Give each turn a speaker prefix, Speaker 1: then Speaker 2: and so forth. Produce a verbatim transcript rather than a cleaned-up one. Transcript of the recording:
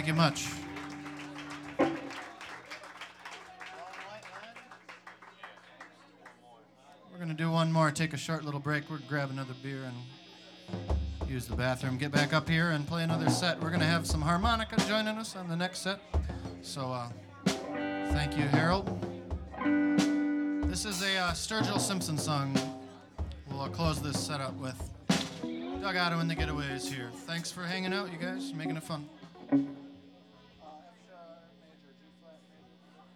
Speaker 1: Thank you much. We're going to do one more, take a short little break. We're going to grab another beer and use the bathroom, get back up here and play another set. We're going to have some harmonica joining us on the next set. So uh, thank you, Harold. This is a uh, Sturgill Simpson song. We'll uh, close this set up with Doug Otto and the Getaways here. Thanks for hanging out, you guys, making it fun.